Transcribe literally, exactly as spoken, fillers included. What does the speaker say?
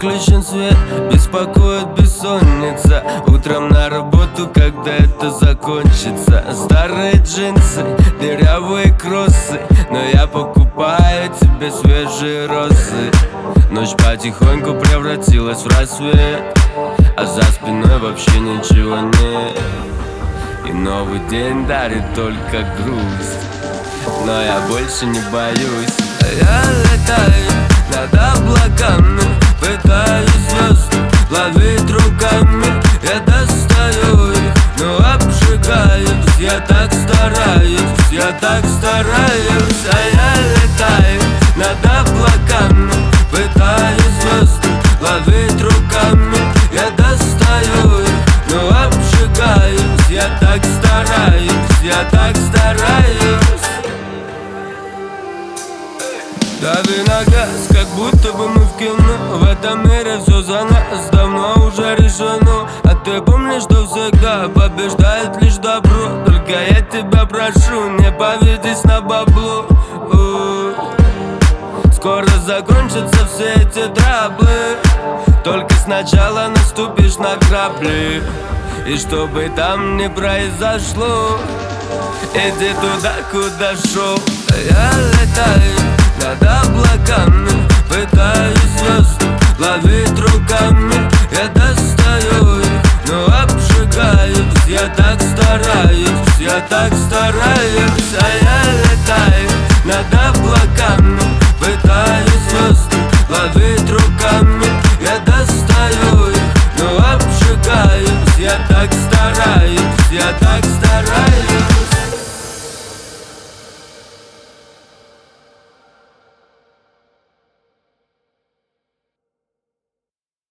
выключен свет, беспокоит бессонница. Утром на работу, когда это закончится. Старые джинсы, дырявые кроссы, но я покупаю тебе свежие розы. Ночь потихоньку превратилась в рассвет, а за спиной вообще ничего нет. И новый день дарит только грусть, но я больше не боюсь. Я летаю над облаками, пытаюсь звезды ловить руками. Я достаю их, но обжигаюсь. Я так стараюсь, я так стараюсь. А я летаю над облаками, пытаюсь звезды ловить руками. Я достаю их, но обжигаюсь. Я так стараюсь, я так стараюсь. Дави на газ, как будто бы мы в кино. В этом мире все за нас давно уже решено. А ты помнишь, что всегда побеждает лишь добро. Только я тебя прошу, не поведись на бабло. Скоро закончатся все эти траблы, только сначала наступишь на грабли. И чтобы там не произошло, иди туда, куда шел. Я летаю над облаками, пытаюсь звезды ловить руками. Я достаю их, но обжигаюсь. Я так стараюсь, я так стараюсь. А я летаю над облаками, пытаюсь звезды ловить руками. Я достаю их, но обжигаюсь. Я так стараюсь.